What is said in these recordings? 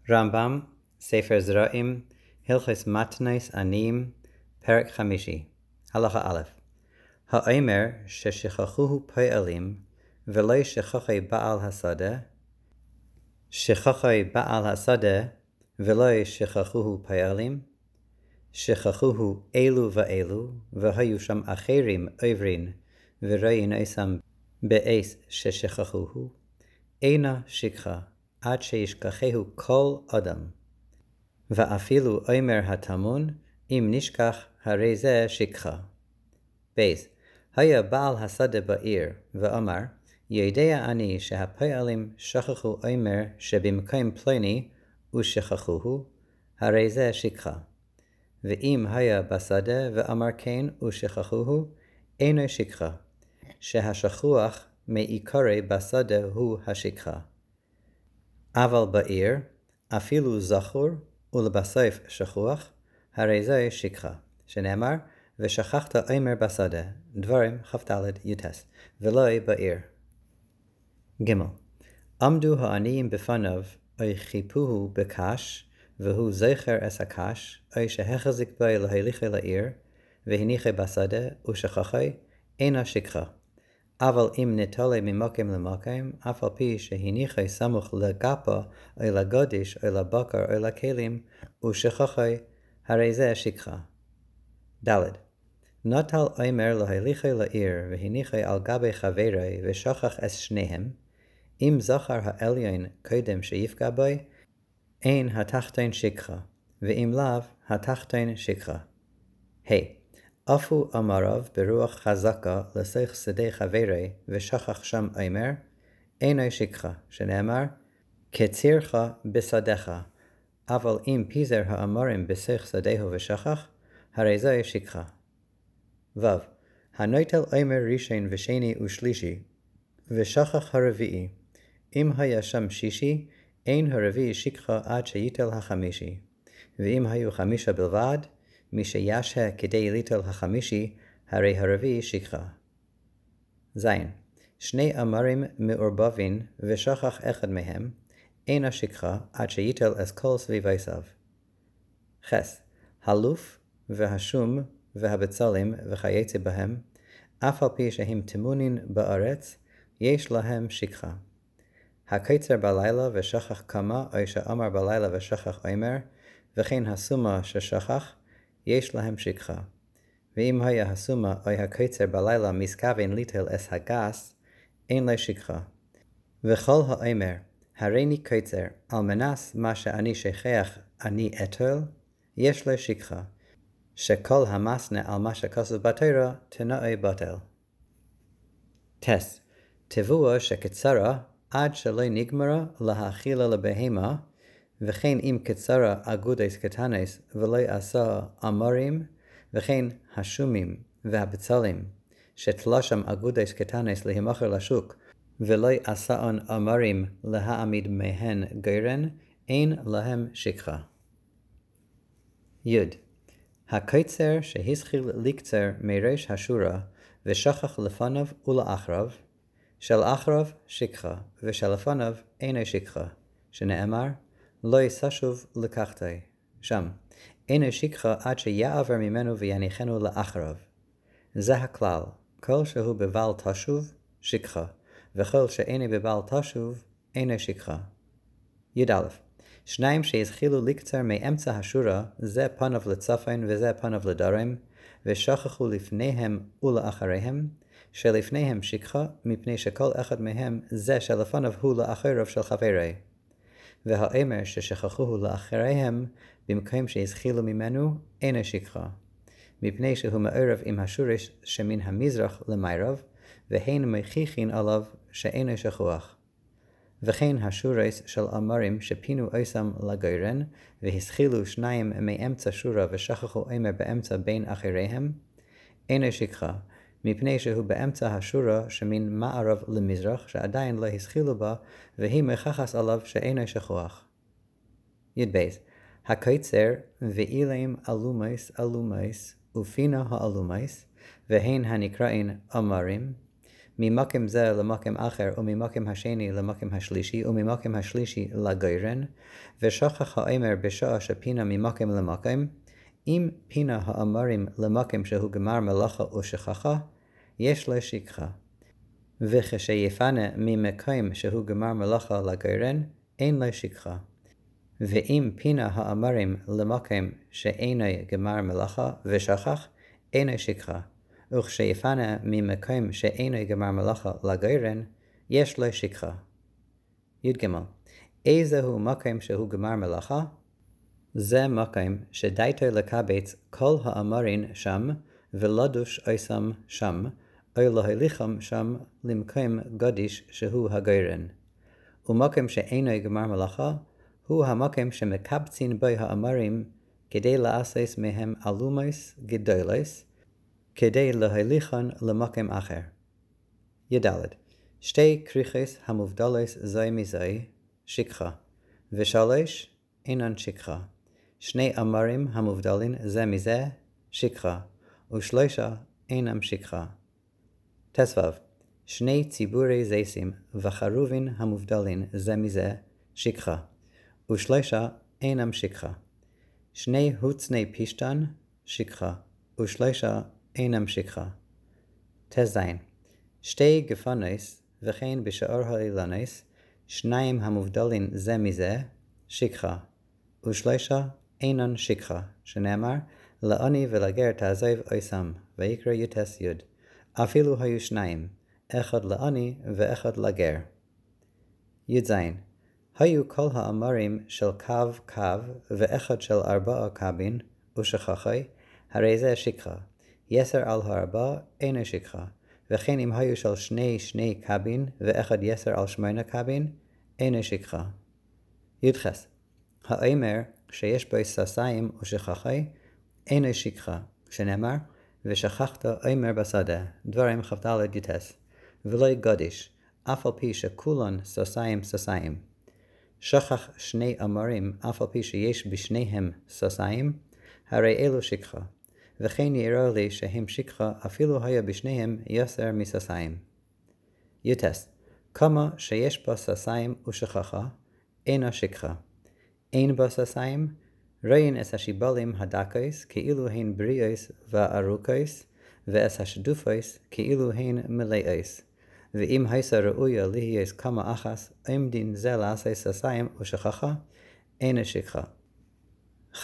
רמב"ם, ספר זרעים, הלכות מתנות עניים, פרק 5, הלכה א'. האומר ששכחוהו פועלים, ולא שכחי בעל השדה, שכחי בעל השדה, ולא שכחוהו פועלים, שכחוהו אלו ואלו, והיו שם אחרים עוברים, וראין אסם באס ששכחוהו, אינה שכחה, עד שישכחהו כל אדם. ואפילו אומר התמון, אם נשכח הרי זה שכחה. בייס, היה בעל השדה בעיר, ואמר, יודע אני שהפועלים שכחו אומר שבמקום פלוני ושכחוהו, הרי זה שכחה. ואם היה בשדה ואמר כן ושכחוהו, אינו שכחה, שהשכוח מעיקרי בשדה הוא השכחה. אבל בעיר, אפילו זכור ולבסוף שכוח, הרי זה שכחה, שנאמר, ושכחת אומר בשדה, דברים כ"ד י"ס, ולא בעיר. ג' עמדו העניים בפניו, או חיפוהו בקש, והוא זכר את הקש, או שהחזיק בו להליכי לעיר, והניחי בשדה, ושכחי, אינה שכחה. אבל אם נטולה ממקום למקום, אף על פי שהניחי סמוך לגפה, או לגודש, או לבקר, או לכלים, ושכחי, הרי זה שכחה. ד' נטל אומר להליכי לעיר, והניחי על גבי חברי, ושכח את שניהם, אם זכר העליון קודם שיפגע בו, אין התחתון שכחה, ואם לאו, התחתון שכחה. אפו אמריו ברוח חזקה לסך שדה חברי, ושכח שם אומר, אינו שכחה, שנאמר, כצירך בשדך, אבל אם פיזר האמרים בסך שדהו ושכח, הרי זה שכחה. הנוטל אומר ראשון ושני ושלישי, ושכח הרביעי, אם היה שם שישי, אין הרביעי שכחה עד שיטל החמישי, ואם היו חמישה בלבד, מי שישהה כדי ליטל החמישי, הרי הרביעי שכחה. שני אמרים מעורבבים ושכח אחד מהם, אין השכחה עד שיטל את כל סביבותיו. הלוף והשום והבצלים וכיוצא בהם, אף על פי שהם טמונים בארץ, יש להם שכחה. הקוצר בלילה ושכח כמה, או שאמר בלילה ושכח אומר, וכן הסומה ששכח, יש להם שכחה. ואם היה הסומה או הקוצר בלילה מתכוון ליטל את הגס, אין לו שכחה. וכל האומר, הריני קוצר, על מנס מה שאני שכח אני אטול, יש לו שכחה, שכל המסנה על מה שכתוב בתורה תנאי בטל. תבואה שקצרה עד שלא נגמרה להאכילה לבהמה, וכן אם קצרה אגודס קטנס ולא עשה אמרים, וכן השומים והבצלים, שתלשם אגודס קטנס להימכר לשוק, ולא עשאן אמרים להעמיד מהן גרן, אין להם שכחה. הקוצר שהשכיל לקצר מראש השורה, ושכח לפניו ולאחריו, של אחריו שכחה, ושלפניו אינו שכחה, שנאמר, לא יששוב לקחתי, שם, אינו שכחה עד שיעבר ממנו ויניחנו לאחריו. זה הכלל, כל שהוא בבל תשוב, שכחה, וכל שאינו בבל תשוב, אינו שכחה. שניים שהשכילו לקצר מאמצע השורה, זה פניו לצפון וזה פניו לדרום, ושכחו לפניהם ולאחריהם, שלפניהם שכחה, מפני שכל אחד מהם זה שלפניו הוא לאחריו של חברי. והאומר ששכחוהו לאחריהם, במקום שהשכילו ממנו, אינו שכחה, מפני שהוא מעורב עם השורש שמן המזרח למערב, והן מוכיחין עליו שאינו שכוח. וכן השורש של אמרים שפינו אוסם לגרן, והשכילו שניים מאמצע שורה ושכחו אומר באמצע בין אחריהם, אינו שכחה, מפני שהוא באמצע השורה שמן מערב למזרח, שעדיין לא השכילו בה, והיא מכחס עליו שאינו שכוח. הקוצר ואילם אלומייס ופינה האלומייס, והן הנקראים אמרים, ממקם זה למקם אחר, וממקם השני למקם השלישי, וממקם השלישי לגוירן, ושכח האמר בשעה שפינה ממקם למקם, אם פינה האמרים למקם שהוא גמר מלאכה או שכחה, יש לו שכחה. וכשיפנה ממקם שהוא גמר מלאכה לגוירן, אין לו שכחה. ואם פינה האמרים למקם שאינו גמר מלאכה ושכח, אינו שכחה. וכשיפנה ממקם שאינו גמר מלאכה לגוירן, יש לו שכחה. י"ג. איזהו מקם שהוא גמר מלאכה? זה מקם שדייתו לקבץ כל האמרין שם, ולדוש אייסם שם, או להליכם שם למקם גדיש שהוא הגוירן. ומקם שאינו גמר מלאכה, הוא המקם שמקבצין בו האמרים כדי לעשות מהם אלומס גדולס, כדי להליכן למקם אחר. י"ד. שתי כריכות המובדלות זו מזו, שכחה, ושלוש אינן שכחה. שני אמרים המובדלים זה מזה, שכחה, ושלושה אינם שכחה. ט"ו. שני ציבורי זיסים וחרובין המובדלים זה מזה, שכחה, ושלושה אינם שכחה. שני הוצני פשטן, שכחה, ושלושה אינם שכחה. ט"ז. שתי גפנוס וכן בשאר האילנוס, שניים המובדלים זה מזה, שכחה, ושלושה אינן שכחה, שנאמר, לעני ולגר תעזוב אויסם, ויקרא י"ט י'. אפילו היו שניים, אחד לעני ואחד לגר. י"ז. היו כל האמרים של קו ואחד של 4 קבין, ושכחי, הרי זה שכחה. 10 על 4 אינו שכחה, וכן אם היו של שני קבין ואחד 10 על 8 קבין, אינו שכחה. י"ח. האמר שיש בו ססיים ושכחי, אינו שכחה, שנאמר, ושכחת אמר בשדה, דברים כ"ד י"ט, ולא גדיש, אף על פי שכולן ססיים. שכח שני אמרים, אף על פי שיש בשניהם ססיים, הרי אלו שכחה, וכן יראה לי שהם שכחה אפילו היה בשניהם 10 מססיים. י"ט. כמה שיש בה ססיים ושכחה, אינה שכחה. אין בה ססיים, ראין את השיבולים הדקוס כאילו הן בריאוס וארוכוס, ואת השדופוס כאילו הן מלאוס. ואם הייסה ראויה להיות כמה אחס, עמדין זה לעשה ססיים ושכחה, אינה שכחה. כ'.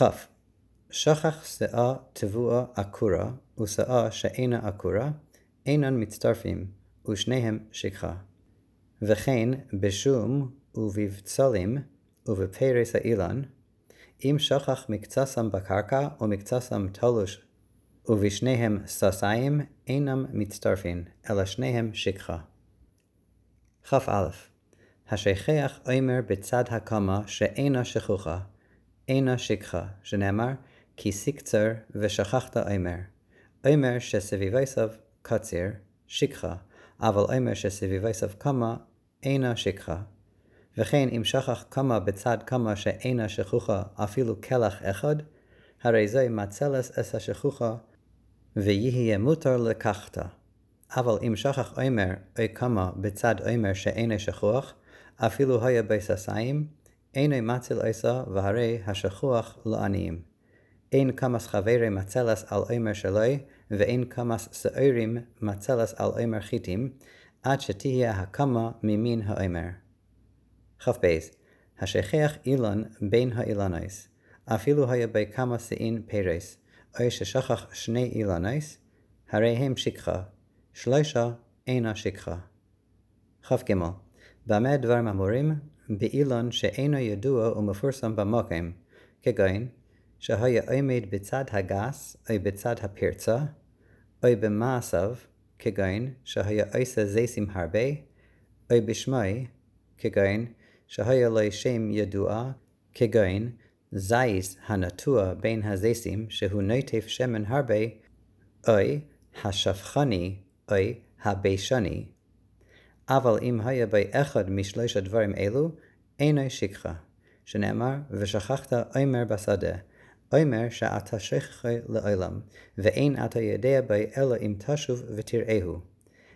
שכח שאה תבואה עקורה, ושאה שאינה עקורה, אינן מצטרפים, ושניהם שכחה. וכן בשום ובבצלים ובפרס האילן, אם שכח מקצסם בקרקע ומקצסם תלוש, ובשניהם ססיים אינם מצטרפים, אלא שניהם שכחה. כ"א. השכח אומר בצד הקמה שאינה שכוחה, אינה שכחה, שנאמר, כי סקצר ושכחת אומר. אומר שסביבייסב קציר, שכחה, אבל אומר שסביבייסב קמה, אינה שכחה. וכן אם שכח קמה בצד קמה שאינה שכוחה אפילו כלח אחד, הרי זה מצלס את השכוחה, ויהיה מותר לקחתה. אבל אם שכח אומר או קמה בצד אומר שאינה שכוח, אפילו היה בססיים, אינו מציל עשה והרי השכוח לעניים. אין כמס חברי מצלס על אומר שלוי, ואין כמס סעירים מצלס על אומר חיתים, עד שתהיה הקמה ממין האומר. כ"ב. השכח אילן בין האילנוס, אפילו היה בי כמה שאין פרס, או ששכח שני אילנוס, הרי הם שכחה, שלושה אינה שכחה. כ"ג. במה דברים אמורים? באילן שאינו ידוע ומפורסם במקום, כגון שהיה עומד בצד הגס או בצד הפרצה, או במעשיו, כגון שהיה עושה זיסים הרבה, או בשמי, כגון שהיה לו שם ידוע, כגון זייס הנטוע בין הזיסים שהוא נוטף שמן הרבה, או השפחני או הבישני. אבל אם היה בי אחד משלוש הדברים אלו, אינו שכחה, שנאמר, ושכחת אומר בשדה, אומר שאתה שכחה לעולם, ואין אתה יודע בי אלא אם תשוב ותראהו.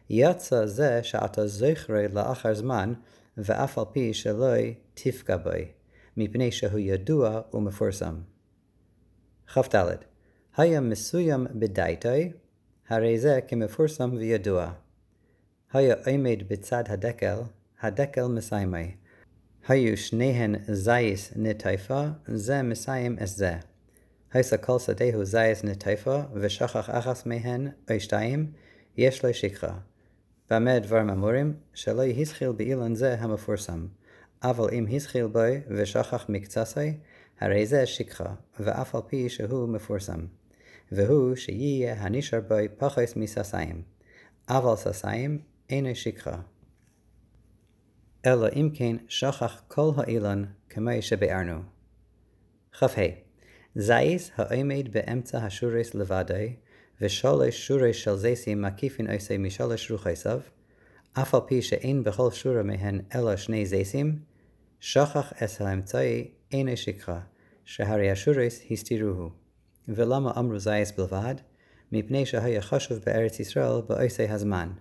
יצא זה שאתה זוכר לאחר זמן, ואף על פי שלא תפגע בו, מפני שהוא ידוע ומפורסם. כ"ד. היה מסוים בדעתי, הרי זה כמפורסם וידוע. היה עומד בצד הדקל מסיימי. היו שניהן זייס נטייפה, זה מסיים את זה. היסה כל שדהו זייס נטייפה, ושכח אחס מהן, או שתיים, יש לו שכחה. במה דברים אמורים? שלא יסחיל באילן זה המפורסם. אבל אם הסחיל בו ושכח מקצסי, הרי זה שכחה, ואף על פי שהוא מפורסם. והוא שיהיה הנשאר בו פחוס מססיים. אבל ססיים אינו שכחה. אלא אם כן שכח כל האילן כמו שבארנו. כ"ה. זייס העומד באמצע השורש לבדי, ושלוש שורש של זייסים מקיפין עושה משלוש רוחסיו, אף על פי שאין בכל שורה מהן אלא שני זייסים, שכח את האמצעי אינו שכחה, שהרי השורש הסתירוהו. ולמה אמרו זייס בלבד? מפני שהיה חשוב בארץ ישראל בעושה הזמן.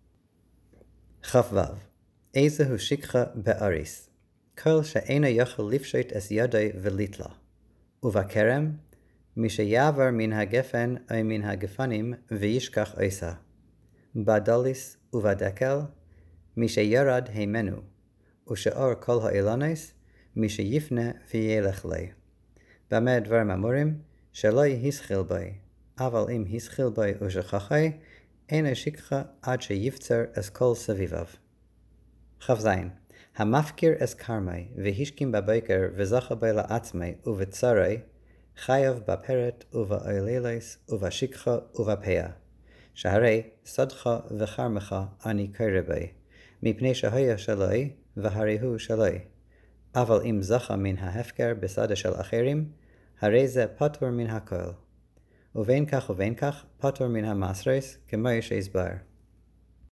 כ"ו. איזהו שכחה באריס, כל שאינו יכול לפשוט את ידי ולתלה. ובכרם, מי שיעבר מן הגפן או מן הגפנים וישכח עושה. בדליס ובדקל, מי שירד הימנו, ושאר כל האילנס, מי שיפנה וילך לי. במה דברים אמורים? שלא יסחיל בו, אבל אם הסחיל בו ושכחי, אינו שכחה עד שיפצר את כל סביביו. כ"ז. המפקיר את כרמי, והשכים בבוקר וזכה בו לעצמי ובצרי, חייב בפרט ובאיללס ובשכחה ובפיה. שהרי סדך וכרמך אני קורא בי, מפני שהיה שלי והרי הוא שלי. אבל אם זכה מן ההפקר בסדה של אחרים, הרי זה פטור מן הכל. ובין כך פטור מן המסרס כמו שהסבר.